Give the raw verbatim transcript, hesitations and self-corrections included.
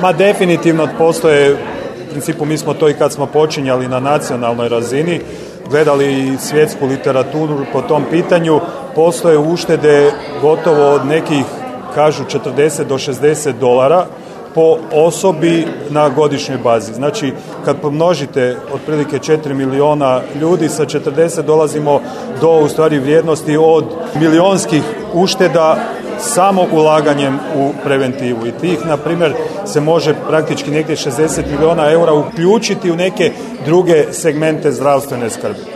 Ma definitivno postoje, u principu mi smo to i kad smo počinjali na nacionalnoj razini, gledali i svjetsku literaturu po tom pitanju, postoje uštede gotovo od nekih, kažu, četrdeset do šezdeset dolara po osobi na godišnjoj bazi. Znači, kad pomnožite otprilike četiri milijuna ljudi, sa četrdeset dolazimo do, u stvari, vrijednosti od milionskih ušteda samo ulaganjem u preventivu. I tih, na primjer, se može praktički negdje šezdeset milijuna eura uključiti u neke druge segmente zdravstvene skrbi.